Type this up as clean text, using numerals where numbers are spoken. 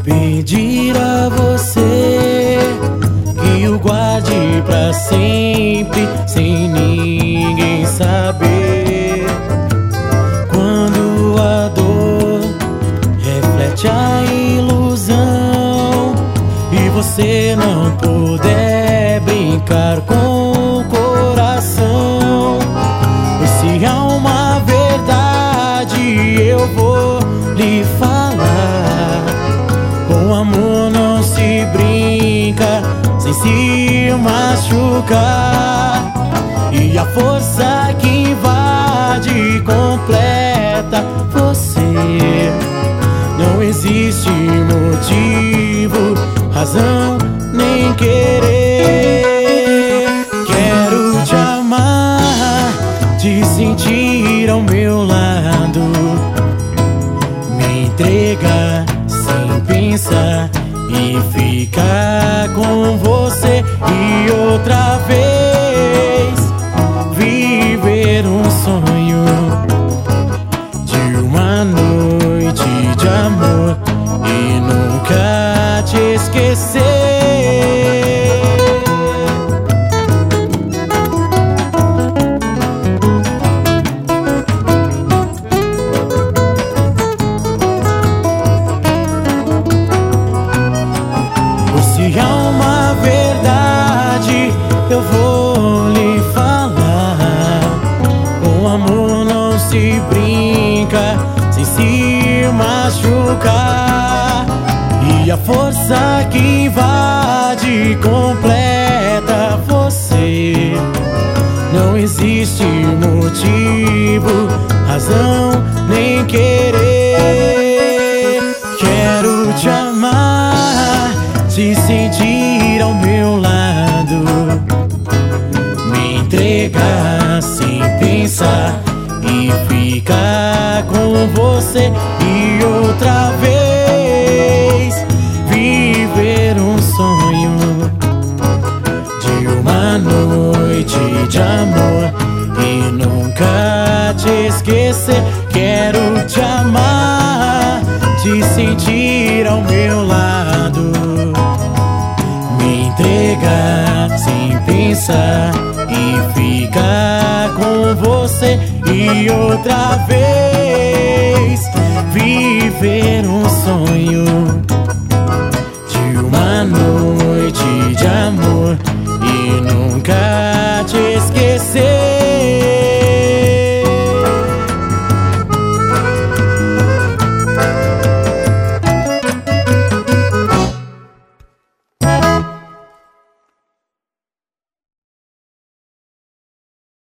pedir a você que o guarde pra sempre, sem ninguém saber. Quando a dor reflete a ilusão e você não puder brincar com o coração, pois se há uma verdade eu vou lhe falar: com amor não se brinca sem se machucar. E a força que invade e completa você, não existe motivo, razão, nem querer. Quero te amar, te sentir ao meu lado, me entregar sem pensar e ficar com você. E outra vez viver um sonho de uma noite de amor e nunca te esquecer. Se há uma verdade eu vou lhe falar: com amor não se brinca sem se machucar. E a força que invade e completa você, não existe motivo, razão, nem querer. Quero te amar, te sentir ao meu lado, me entregar sem pensar e ficar com você. E outra vez viver um sonho de uma noite de amor e nunca te esquecer. Quero te amar, te sentir ao meu lado, me entregar sem pensar e ficar com você. E outra vez viver um sonho